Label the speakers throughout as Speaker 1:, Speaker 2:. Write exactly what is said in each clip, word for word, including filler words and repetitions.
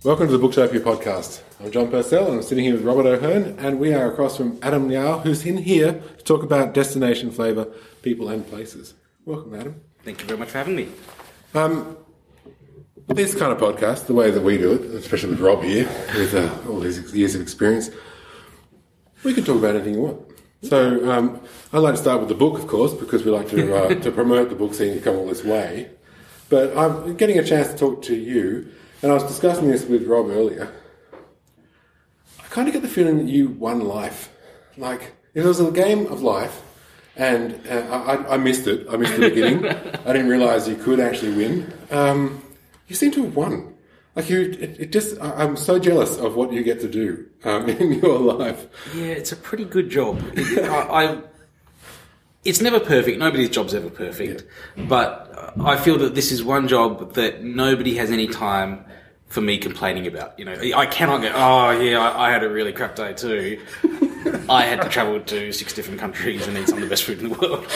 Speaker 1: Welcome to the Booktopia podcast. I'm John Purcell and I'm sitting here with Robert O'Hearn, and we are across from Adam Liao, who's in here to talk about destination flavour, people and places. Welcome, Adam.
Speaker 2: Thank you very much for having me.
Speaker 1: Um, this kind of podcast, the way that we do it, especially with Rob here, with uh, all his years of experience, we can talk about anything you want. So um, I'd like to start with the book, of course, because we like to uh, to promote the book, seeing you come all this way. But I'm getting a chance to talk to you, and I was discussing this with Rob earlier. I kind of get the feeling that you won life. Like, if there was a game of life, and uh, I, I missed it, I missed the beginning, I didn't realise you could actually win, um, you seem to have won. Like, you, it, it just, I, I'm so jealous of what you get to do um, in your life.
Speaker 2: Yeah, it's a pretty good job. It, I, I, it's never perfect. Nobody's job's ever perfect. Yeah. But I feel that this is one job that nobody has any time for me complaining about. You know, I cannot go, oh yeah, I, I had a really crap day too. I had to travel to six different countries and eat some of the best food in the world.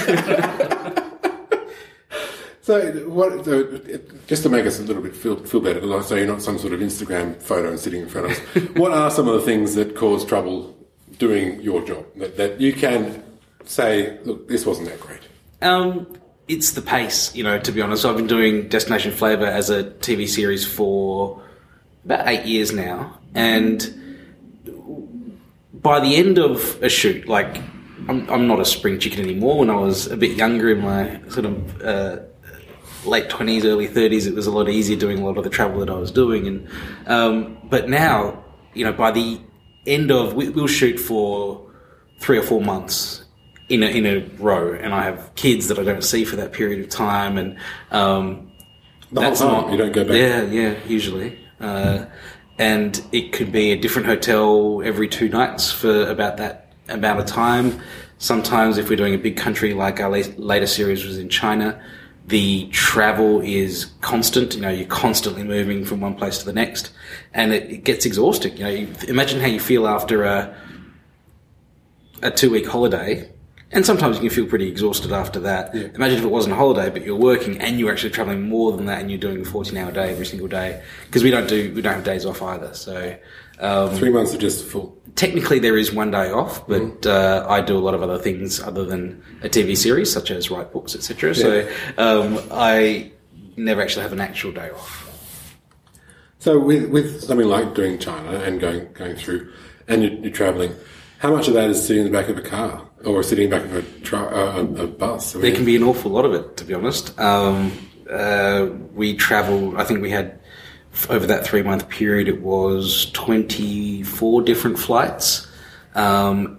Speaker 1: So, what? So, just to make us a little bit feel feel better, so you're not some sort of Instagram photo and sitting in front of us. What are some of the things that cause trouble doing your job that, that you can say, look, this wasn't that great?
Speaker 2: Um, it's the pace. You know, to be honest, I've been doing Destination Flavour as a T V series for about eight years now, and by the end of a shoot, like I'm, I'm not a spring chicken anymore. When I was a bit younger, in my sort of uh, late twenties, early thirties, it was a lot easier doing a lot of the travel that I was doing. And um, but now, you know, by the end of, we, we'll shoot for three or four months in a, in a row, and I have kids that I don't see for that period of time, and um,
Speaker 1: the
Speaker 2: that's
Speaker 1: whole time
Speaker 2: not,
Speaker 1: you don't go back.
Speaker 2: Yeah, yeah, usually. Uh, and it could be a different hotel every two nights for about that amount of time. Sometimes, if we're doing a big country like our later series was in China, the travel is constant. You know, you're constantly moving from one place to the next, and it, it gets exhausting. You know, you imagine how you feel after a a two week holiday, and sometimes you can feel pretty exhausted after that. Yeah. Imagine if it wasn't a holiday, but you're working and you're actually traveling more than that, and you're doing a fourteen hour day every single day, because we don't do we don't have days off either. So um,
Speaker 1: three months are just full.
Speaker 2: Technically, there is one day off, but mm. uh, I do a lot of other things other than a T V series, such as write books, et cetera. Yeah. So um, I never actually have an actual day off.
Speaker 1: So with with something like doing China and going going through, and you're, you're travelling, how much of that is sitting in the back of a car or sitting in the back of a, tra- uh, a, a bus? I mean,
Speaker 2: there can be an awful lot of it, to be honest. Um, uh, we travelled, I think we had, over that three-month period, it was twenty-four different flights, um,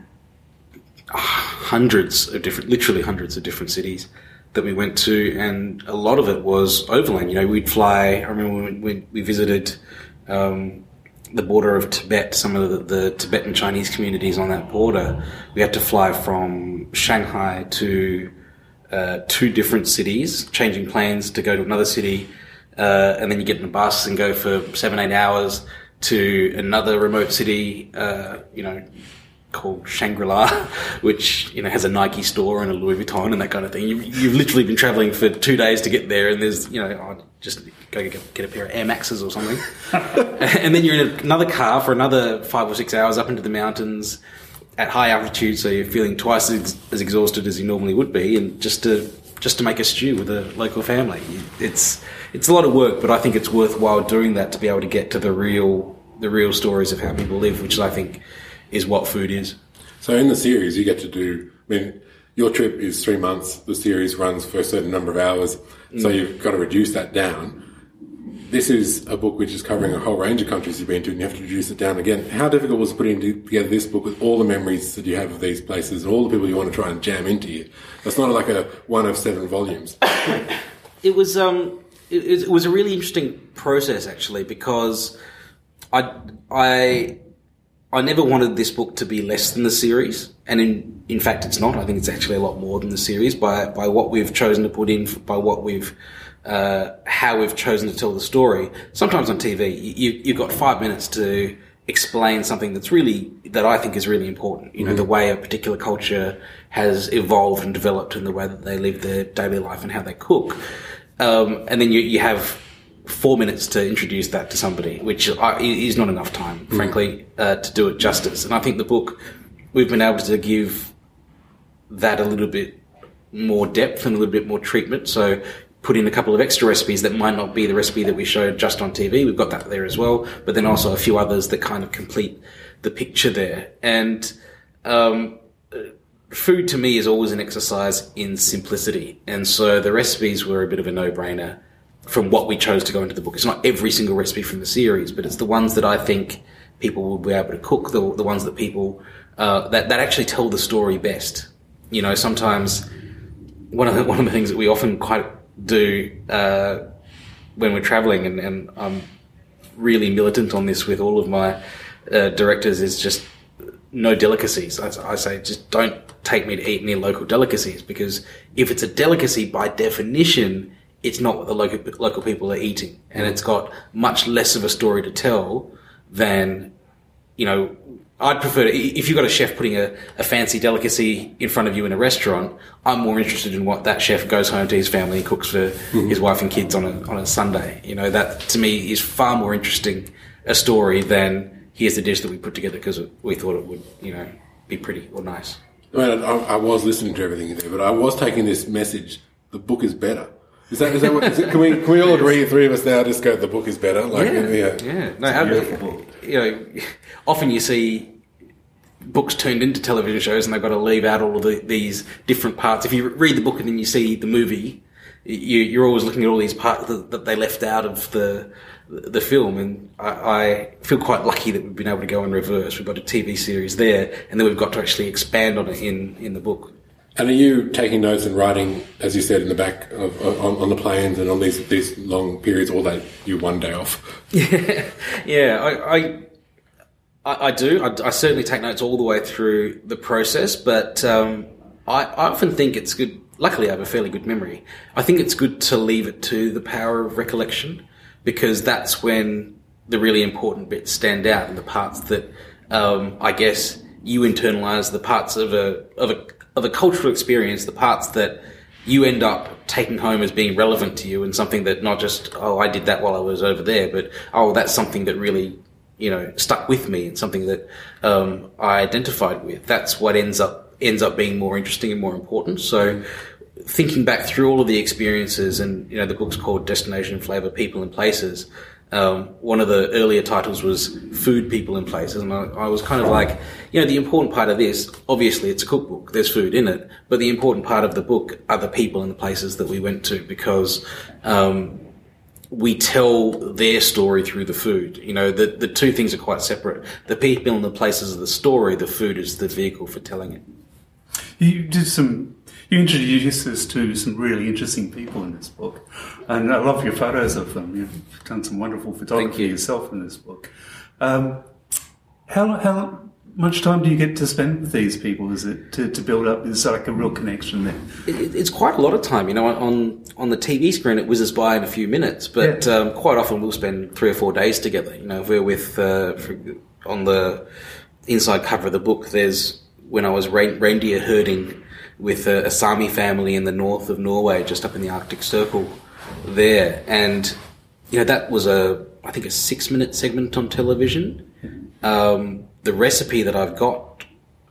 Speaker 2: hundreds of different, literally hundreds of different cities that we went to, and a lot of it was overland. You know, we'd fly, I remember when we, we visited um, the border of Tibet, some of the, the Tibetan Chinese communities on that border. We had to fly from Shanghai to uh, two different cities, changing planes to go to another city, uh, and then you get in a bus and go for seven, eight hours to another remote city, uh, you know, called Shangri-La, which, you know, has a Nike store and a Louis Vuitton and that kind of thing. You, you've literally been traveling for two days to get there, and there's, you know, oh, just go get, get a pair of Air Maxes or something. And then you're in another car for another five or six hours up into the mountains at high altitude, so you're feeling twice as, as exhausted as you normally would be, and just to just to make a stew with a local family. It's it's a lot of work, but I think it's worthwhile doing that to be able to get to the real the real stories of how people live, which I think is what food is.
Speaker 1: So in the series, you get to do, I mean, your trip is three months, the series runs for a certain number of hours, so mm. you've got to reduce that down. This is a book which is covering a whole range of countries you've been to, and you have to reduce it down again. How difficult was putting together this book with all the memories that you have of these places and all the people you want to try and jam into you? It's not like a one of seven volumes.
Speaker 2: It was um, it, it was a really interesting process, actually, because I I I never wanted this book to be less than the series, and in in fact, it's not. I think it's actually a lot more than the series by by what we've chosen to put in, by what we've. Uh, how we've chosen to tell the story. Sometimes on T V, you, you've got five minutes to explain something that's really, that I think is really important. You know, mm-hmm. the way a particular culture has evolved and developed, and the way that they live their daily life and how they cook. Um, and then you, you have four minutes to introduce that to somebody, which is not enough time, mm. frankly, uh, to do it justice. And I think the book, we've been able to give that a little bit more depth and a little bit more treatment. So put in a couple of extra recipes that might not be the recipe that we showed just on T V. We've got that there as well. But then also a few others that kind of complete the picture there. And um, food to me is always an exercise in simplicity. And so the recipes were a bit of a no-brainer from what we chose to go into the book. It's not every single recipe from the series, but it's the ones that I think people will be able to cook, the, the ones that people, uh, that, that actually tell the story best. You know, sometimes one of the, one of the things that we often quite do, uh, when we're traveling, and, and I'm really militant on this with all of my, uh, directors, is just no delicacies. I, I say, just don't take me to eat any local delicacies, because if it's a delicacy, by definition, it's not what the local local people are eating, and it's got much less of a story to tell than, you know, I'd prefer to, if you've got a chef putting a, a fancy delicacy in front of you in a restaurant, I'm more interested in what that chef goes home to his family and cooks for mm-hmm. his wife and kids on a on a Sunday. You know, that to me is far more interesting a story than here's the dish that we put together because we thought it would, you know, be pretty or nice.
Speaker 1: I mean, I, I was listening to everything in there, but I was taking this message: the book is better. Is that, is that what, is it, can we, can we all agree, three of us now, just go, the book is better? Like,
Speaker 2: yeah,
Speaker 1: yeah.
Speaker 2: yeah. No, I mean, you know, often you see books turned into television shows and they've got to leave out all of the, these different parts. If you read the book and then you see the movie, you, you're always looking at all these parts that, that they left out of the, the film. And I, I feel quite lucky that we've been able to go in reverse. We've got a T V series there, and then we've got to actually expand on it in, in the book.
Speaker 1: And are you taking notes and writing, as you said, in the back of, on, on the planes and on these these long periods, all that you one day off?
Speaker 2: Yeah, yeah, I I, I do. I, I certainly take notes all the way through the process, but um, I, I often think it's good. Luckily, I have a fairly good memory. I think it's good to leave it to the power of recollection, because that's when the really important bits stand out, and the parts that um, I guess you internalise, the parts of a of a of a cultural experience, the parts that you end up taking home as being relevant to you, and something that not just, oh, I did that while I was over there, but, oh, that's something that really, you know, stuck with me, and something that um, I identified with. That's what ends up ends up being more interesting and more important. So thinking back through all of the experiences, and, you know, the book's called Destination Flavor, People and Places. Um, one of the earlier titles was Food, People and Places, and I, I was kind of like, you know, the important part of this, obviously it's a cookbook, there's food in it, but the important part of the book are the people and the places that we went to, because um, we tell their story through the food. You know, the, the two things are quite separate. The people and the places are the story, the food is the vehicle for telling it.
Speaker 3: You did some... You introduced us to some really interesting people in this book, and I love your photos of them. You've done some wonderful photography
Speaker 2: you.
Speaker 3: yourself in this book. Um, how how much time do you get to spend with these people? Is it to, to build up? Is there like a real connection there?
Speaker 2: It, it's quite a lot of time. You know, on on the T V screen it whizzes by in a few minutes, but yeah. um, quite often we'll spend three or four days together. You know, if we're with uh, for, on the inside cover of the book, there's when I was re- reindeer herding with a, a Sami family in the north of Norway, just up in the Arctic Circle there. And, you know, that was a, I think a six minute segment on television. Um, the recipe that I've got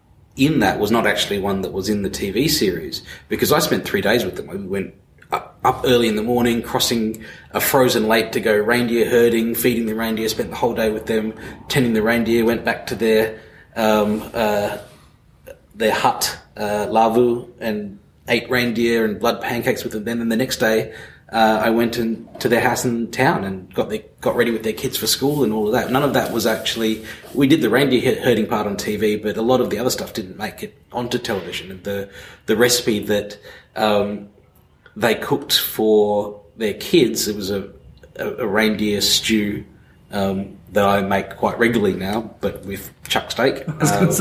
Speaker 2: in that was not actually one that was in the T V series, because I spent three days with them. We went up, up early in the morning, crossing a frozen lake to go reindeer herding, feeding the reindeer, spent the whole day with them, tending the reindeer, went back to their, um, uh, their hut, uh, Lavu, and ate reindeer and blood pancakes with them. Then, and the next day, uh, I went in, to their house in town and got their, got ready with their kids for school and all of that. None of that was actually, we did the reindeer herding part on T V, but a lot of the other stuff didn't make it onto television. And the, the recipe that, um, they cooked for their kids, it was a, a, a reindeer stew, um, that I make quite regularly now, but with chuck steak. Um,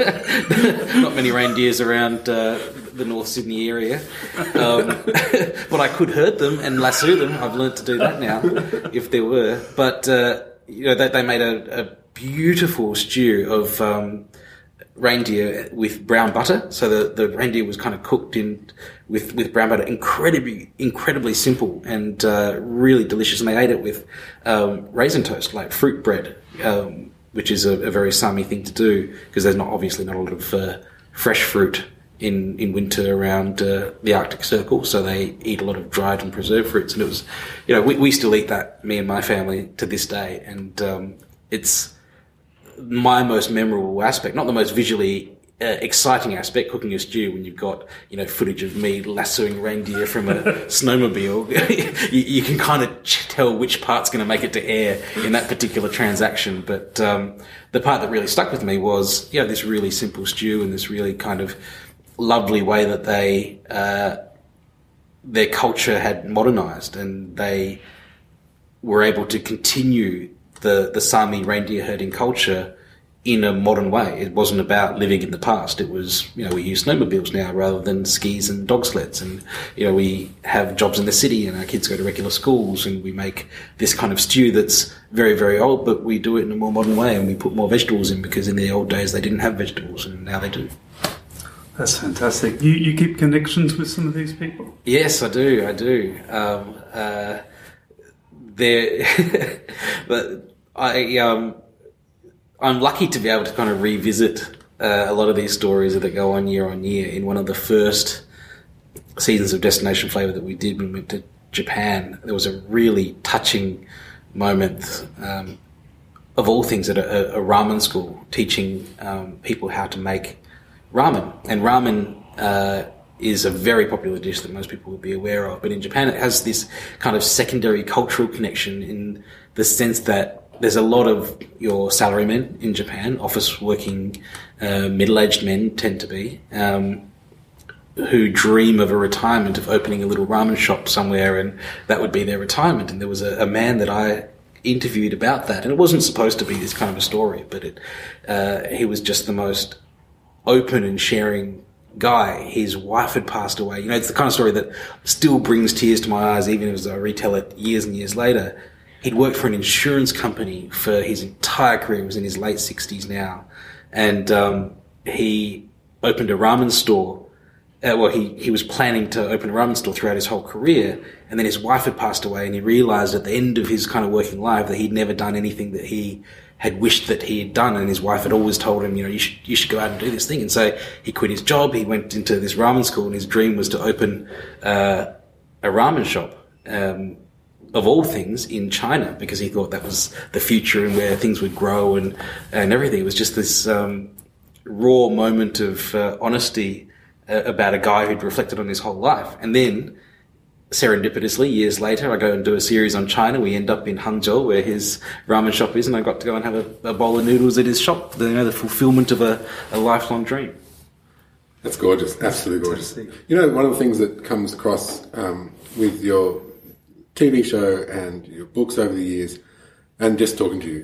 Speaker 2: not many reindeers around uh, the North Sydney area. Um, but I could herd them and lasso them. I've learned to do that now, if there were. But, uh, you know, they, they made a, a beautiful stew of um, reindeer with brown butter. So the, the reindeer was kind of cooked in with, with brown butter. Incredibly, incredibly simple and uh, really delicious. And they ate it with um, raisin toast, like fruit bread, um, which is a, a very Sami thing to do because there's not obviously not a lot of uh, fresh fruit in, in winter around uh, the Arctic Circle. So they eat a lot of dried and preserved fruits. And it was, you know, we, we still eat that, me and my family, to this day. And um, it's my most memorable aspect, not the most visually Uh, exciting aspect, cooking a stew when you've got, you know, footage of me lassoing reindeer from a snowmobile. you, you can kind of tell which part's going to make it to air in that particular transaction. But um, the part that really stuck with me was, yeah, this really simple stew and this really kind of lovely way that they, uh, their culture had modernized and they were able to continue the, the Sami reindeer herding culture in a modern way. It wasn't about living in the past. It was, you know, we use snowmobiles now rather than skis and dog sleds. And, you know, we have jobs in the city and our kids go to regular schools and we make this kind of stew that's very, very old, but we do it in a more modern way and we put more vegetables in because in the old days they didn't have vegetables and now they do.
Speaker 3: That's fantastic. You, you keep connections with some of these people?
Speaker 2: Yes, I do. I do. Um, uh, they're, but I, um, I'm lucky to be able to kind of revisit uh, a lot of these stories that go on year on year. In one of the first seasons of Destination Flavour that we did when we went to Japan, there was a really touching moment, um, of all things, at a, a ramen school, teaching um, people how to make ramen. And ramen uh, is a very popular dish that most people would be aware of. But in Japan, it has this kind of secondary cultural connection in the sense that there's a lot of your salarymen in Japan, office-working uh, middle-aged men tend to be, um, who dream of a retirement, of opening a little ramen shop somewhere, and that would be their retirement. And there was a, a man that I interviewed about that, and it wasn't supposed to be this kind of a story, but it, uh, he was just the most open and sharing guy. His wife had passed away. You know, it's the kind of story that still brings tears to my eyes, even as I retell it years and years later. He'd worked for an insurance company for his entire career. He was in his late sixties now. And um, he opened a ramen store. Uh, well, he, he was planning to open a ramen store throughout his whole career. And then his wife had passed away, and he realized at the end of his kind of working life that he'd never done anything that he had wished that he had done. And his wife had always told him, you know, you should, you should go out and do this thing. And so he quit his job. He went into this ramen school, and his dream was to open uh, a ramen shop. Um, of all things, in China, because he thought that was the future and where things would grow and, and everything. It was just this um, raw moment of uh, honesty uh, about a guy who'd reflected on his whole life. And then, serendipitously, years later, I go and do a series on China. We end up in Hangzhou, where his ramen shop is, and I got to go and have a, a bowl of noodles at his shop. The, you know, the fulfillment of a, a lifelong dream.
Speaker 1: That's gorgeous. Absolutely gorgeous. You know, one of the things that comes across um, with your T V show and your books over the years, and just talking to you,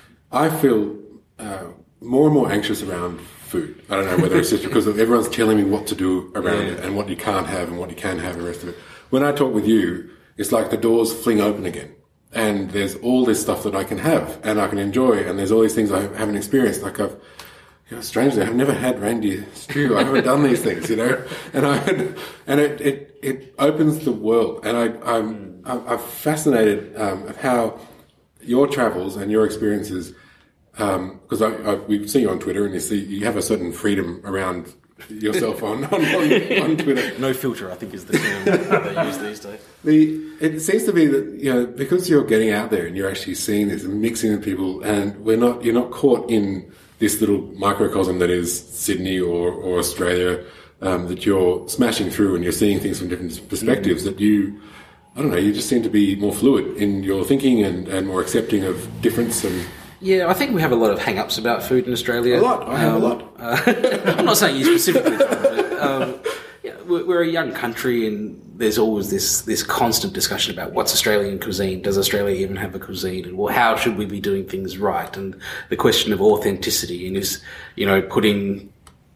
Speaker 1: I feel uh, more and more anxious around food. I don't know whether it's just because of everyone's telling me what to do around yeah. it and what you can't have and what you can have and the rest of it. When I talk with you, it's like the doors fling open again, and there's all this stuff that I can have and I can enjoy, and there's all these things I haven't experienced. Like I've, you know, strangely, I've never had reindeer stew. I haven't done these things, you know, and I and it it, it opens the world, and I I'm. I'm fascinated um, of how your travels and your experiences, because um, I, I, we see you on Twitter, and you see you have a certain freedom around yourself on, on, on, on Twitter.
Speaker 2: No filter, I think, is the term that they use these days.
Speaker 1: The, it seems to be that, you know, because you're getting out there and you're actually seeing this and mixing with people, and we're not, you're not caught in this little microcosm that is Sydney or, or Australia, um, that you're smashing through and you're seeing things from different perspectives, mm. that you... I don't know, you just seem to be more fluid in your thinking and, and more accepting of difference. And
Speaker 2: yeah, I think we have a lot of hang-ups about food in Australia.
Speaker 1: A lot, I have um, a lot.
Speaker 2: Uh, I'm not saying you specifically, but um, yeah, we're, we're a young country, and there's always this, this constant discussion about what's Australian cuisine, does Australia even have a cuisine, and well, how should we be doing things right, and the question of authenticity, and is, you know, putting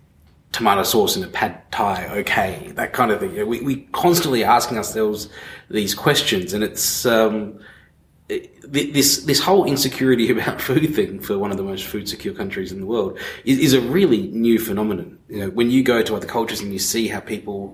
Speaker 2: tomato sauce in a pad thai, okay, that kind of thing. You know, we, we constantly asking ourselves these questions, and it's um, it, this this whole insecurity about food thing for one of the most food secure countries in the world is, is a really new phenomenon. You know, when you go to other cultures and you see how people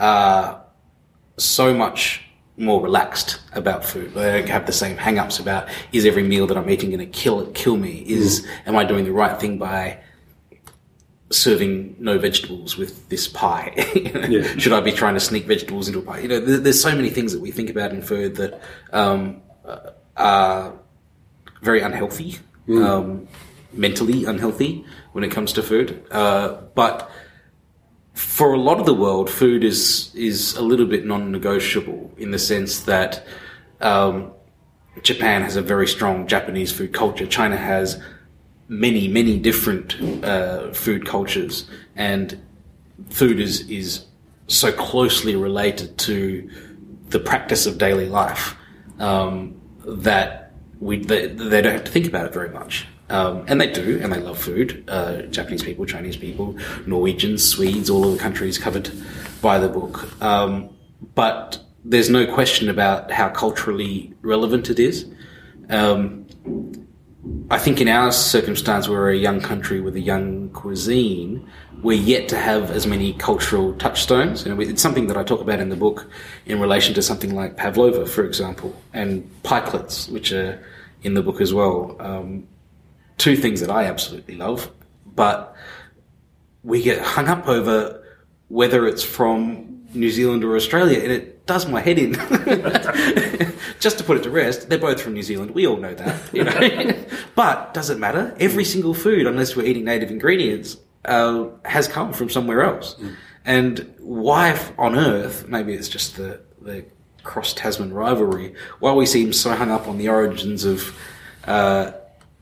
Speaker 2: are so much more relaxed about food. They don't have the same hang-ups about, is every meal that I'm eating going to kill kill me? Is, mm. am I doing the right thing by serving no vegetables with this pie? yeah. Should I be trying to sneak vegetables into a pie? You know, there, there's so many things that we think about in food that um, are very unhealthy, mm. um, mentally unhealthy when it comes to food. Uh, but for a lot of the world, food is is a little bit non-negotiable in the sense that um, Japan has a very strong Japanese food culture. China has many, many different uh, food cultures, and food is is so closely related to the practice of daily life um, that we they, they don't have to think about it very much. Um, and they do, and they love food. Uh, Japanese people, Chinese people, Norwegians, Swedes, all of the countries covered by the book. Um, but there's no question about how culturally relevant it is. Um, I think in our circumstance, we're a young country with a young cuisine. We're yet to have as many cultural touchstones. You know, it's something that I talk about in the book in relation to something like pavlova, for example, and pikelets, which are in the book as well. Um, two things that I absolutely love, but we get hung up over whether it's from New Zealand or Australia, and it does my head in. Just to put it to rest, they're both from New Zealand. We all know that, you know. But does it matter? Every single food, unless we're eating native ingredients, uh, has come from somewhere else. Mm. And why on earth, maybe it's just the, the cross-Tasman rivalry, why we seem so hung up on the origins of uh,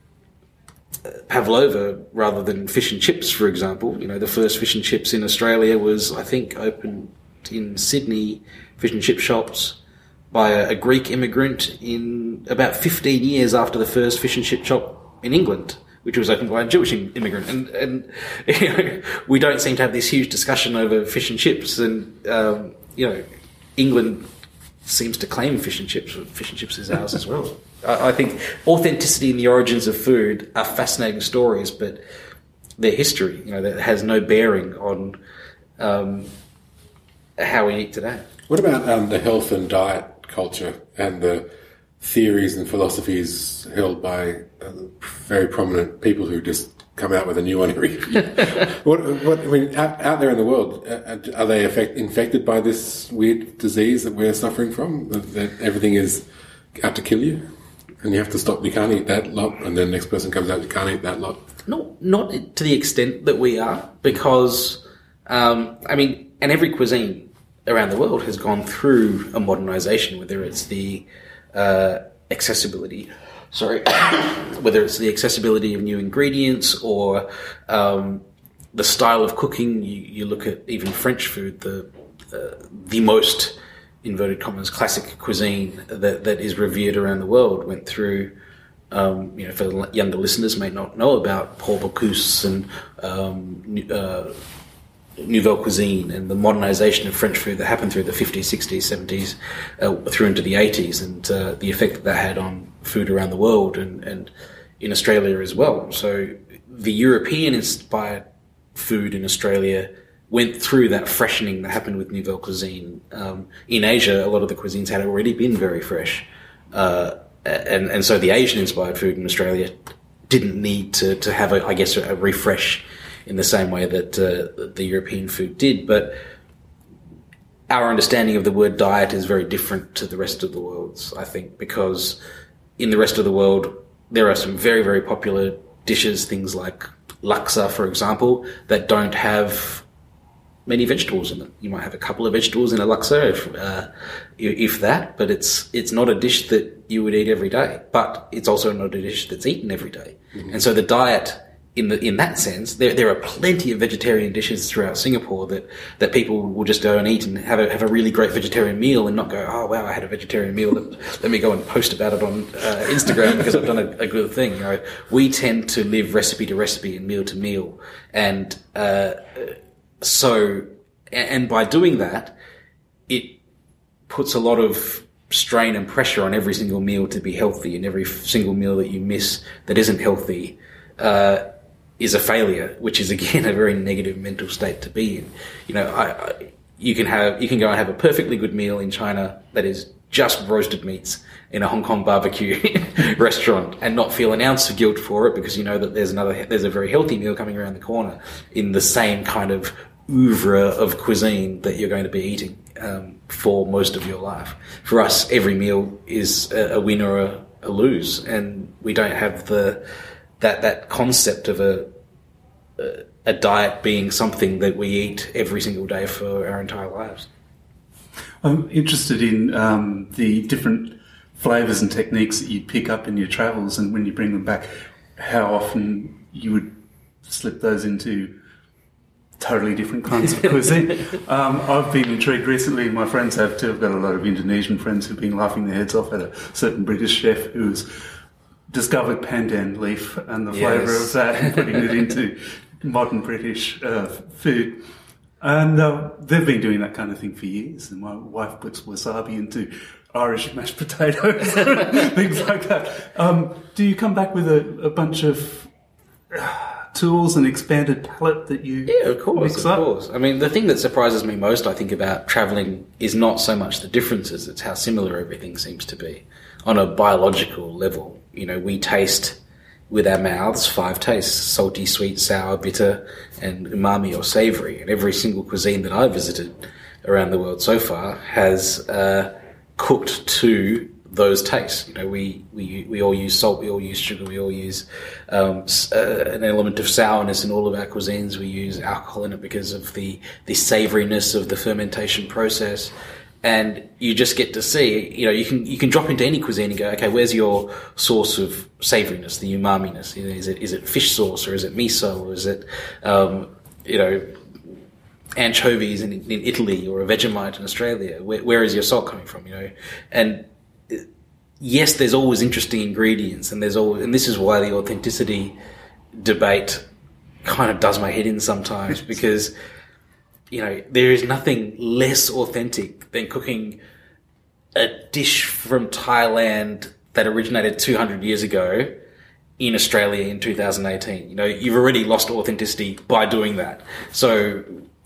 Speaker 2: pavlova rather than fish and chips, for example. You know, the first fish and chips in Australia was, I think, opened in Sydney, fish and chip shops, by a, a Greek immigrant in about fifteen years after the first fish and chip shop in England, which was opened by a Jewish immigrant. And, and you know, we don't seem to have this huge discussion over fish and chips. And, um, you know, England seems to claim fish and chips. Fish and chips is ours as well. I, I think authenticity and the origins of food are fascinating stories, but their history, you know, that has no bearing on um, how we eat today.
Speaker 1: What about um, the health and diet culture and the theories and philosophies held by uh, very prominent people who just come out with a new one every year? what, what, I mean, out, out there in the world, uh, are they affect, infected by this weird disease that we're suffering from? That, that everything is out to kill you, and you have to stop. You can't eat that lot, and then the next person comes out, you can't eat that lot.
Speaker 2: Not, not to the extent that we are, because um, I mean, and every cuisine around the world has gone through a modernization, whether it's the uh, accessibility, sorry, whether it's the accessibility of new ingredients or um, the style of cooking. You, you look at even French food, the uh, the most inverted commas classic cuisine that that is revered around the world went through. Um, you know, for younger listeners may not know about Paul Bocuse and um, uh, Nouvelle Cuisine and the modernization of French food that happened through the fifties, sixties, seventies, uh, through into the eighties, and uh, the effect that that had on food around the world and, and in Australia as well. So the European-inspired food in Australia went through that freshening that happened with Nouvelle Cuisine. Um, in Asia, a lot of the cuisines had already been very fresh. Uh, and, and so the Asian-inspired food in Australia didn't need to, to have, a, I guess, a refresh in the same way that uh, the European food did. But our understanding of the word diet is very different to the rest of the world's, I think, because in the rest of the world, there are some very, very popular dishes, things like laksa, for example, that don't have many vegetables in them. You might have a couple of vegetables in a laksa, if, uh, if that, but it's it's not a dish that you would eat every day. But it's also not a dish that's eaten every day. Mm-hmm. And so the diet, in the in that sense, there there are plenty of vegetarian dishes throughout Singapore that, that people will just go and eat and have a have a really great vegetarian meal and not go, oh wow, I had a vegetarian meal. Let, let me go and post about it on uh, Instagram because I've done a, a good thing. You know, we tend to live recipe to recipe and meal to meal, and uh, so and by doing that, it puts a lot of strain and pressure on every single meal to be healthy, and every single meal that you miss that isn't healthy Uh, is a failure, which is again a very negative mental state to be in. You know, I, I, you can have you can go and have a perfectly good meal in China that is just roasted meats in a Hong Kong barbecue restaurant and not feel an ounce of guilt for it because you know that there's another there's a very healthy meal coming around the corner in the same kind of oeuvre of cuisine that you're going to be eating um, for most of your life. For us, every meal is a, a win or a, a lose, and we don't have the that that concept of a, a a diet being something that we eat every single day for our entire lives.
Speaker 3: I'm interested in um, the different flavours and techniques that you pick up in your travels, and when you bring them back, how often you would slip those into totally different kinds of cuisine. um, I've been intrigued recently, my friends have too. I've got a lot of Indonesian friends who've been laughing their heads off at a certain British chef who's discovered pandan leaf and the flavour
Speaker 2: Yes.
Speaker 3: of that and putting it into modern British uh, food. And uh, they've been doing that kind of thing for years. And my wife puts wasabi into Irish mashed potatoes, things like that. Um, do you come back with a, a bunch of uh, tools and expanded palette that you
Speaker 2: Yeah, of course,
Speaker 3: mix
Speaker 2: of
Speaker 3: up?
Speaker 2: course. I mean, the thing that surprises me most, I think, about travelling is not so much the differences, it's how similar everything seems to be. On a biological level, you know, we taste with our mouths five tastes: salty, sweet, sour, bitter, and umami or savoury. And every single cuisine that I've visited around the world so far has uh, cooked to those tastes. You know, we, we we all use salt, we all use sugar, we all use um, uh, an element of sourness in all of our cuisines. We use alcohol in it because of the, the savouriness of the fermentation process. And you just get to see, you know, you can you can drop into any cuisine and go, okay, where's your source of savouriness, the umami-ness? You know, is it is it fish sauce, or is it miso, or is it, um, you know, anchovies in, in Italy, or a Vegemite in Australia? Where, where is your salt coming from? You know, and yes, there's always interesting ingredients, and there's always, and this is why the authenticity debate kind of does my head in sometimes because. You know, there is nothing less authentic than cooking a dish from Thailand that originated two hundred years ago in Australia in two thousand eighteen. You know, you've already lost authenticity by doing that. So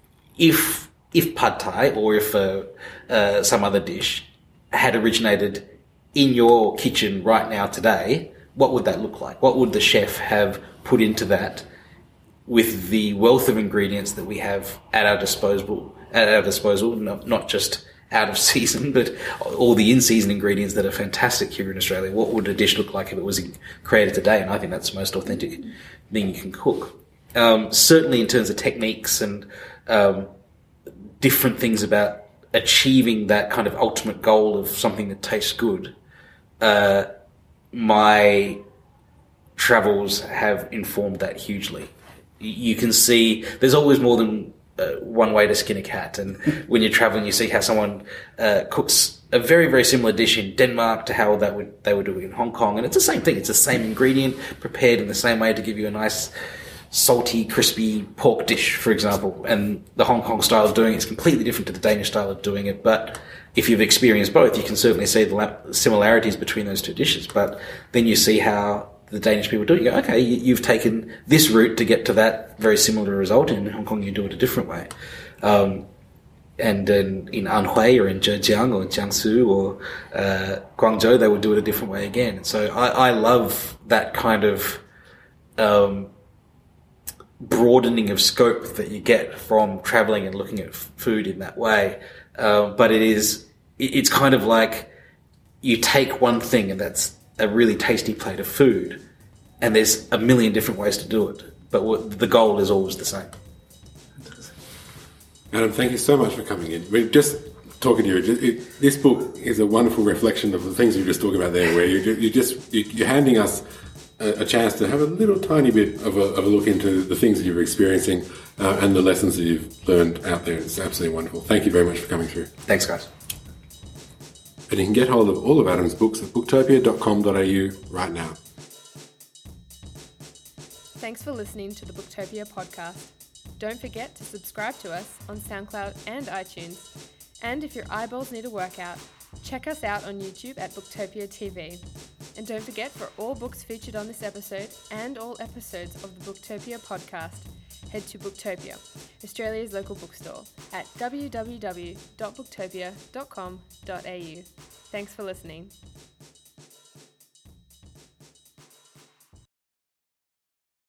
Speaker 2: if if pad thai or if uh, uh, some other dish had originated in your kitchen right now today, what would that look like? What would the chef have put into that? With the wealth of ingredients that we have at our disposal, at our disposal, not, not just out of season, but all the in-season ingredients that are fantastic here in Australia. What would a dish look like if it was created today? And I think that's the most authentic thing you can cook. Um, certainly in terms of techniques and um, different things about achieving that kind of ultimate goal of something that tastes good, uh, my travels have informed that hugely. You can see there's always more than uh, one way to skin a cat, and when you're traveling, you see how someone uh, cooks a very, very similar dish in Denmark to how that would they would do it in Hong Kong, and it's the same thing. It's the same ingredient prepared in the same way to give you a nice, salty, crispy pork dish, for example. And the Hong Kong style of doing it is completely different to the Danish style of doing it. But if you've experienced both, you can certainly see the similarities between those two dishes. But then you see how the Danish people do it. You go, okay, you've taken this route to get to that very similar result. In Hong Kong, you do it a different way. Um, and in, in Anhui or in Zhejiang or in Jiangsu or uh, Guangzhou, they would do it a different way again. So I, I love that kind of um, broadening of scope that you get from traveling and looking at f- food in that way. Uh, but it is, it, it's kind of like you take one thing and that's a really tasty plate of food, and there's a million different ways to do it, but what, the goal is always the same.
Speaker 1: Adam, thank you so much for coming in. We're just talking to you. It, it, this book is a wonderful reflection of the things you were just talking about there, where you, you just you, you're handing us a, a chance to have a little tiny bit of a, of a look into the things that you're experiencing uh, and the lessons that you've learned out there. It's absolutely wonderful. Thank you very much for coming through.
Speaker 2: Thanks, guys.
Speaker 1: And you can get hold of all of Adam's books at booktopia dot com dot a u right now.
Speaker 4: Thanks for listening to the Booktopia podcast. Don't forget to subscribe to us on SoundCloud and iTunes. And if your eyeballs need a workout, check us out on YouTube at Booktopia T V. And don't forget, for all books featured on this episode and all episodes of the Booktopia podcast, head to Booktopia, Australia's local bookstore, at w w w dot booktopia dot com dot a u. Thanks for listening.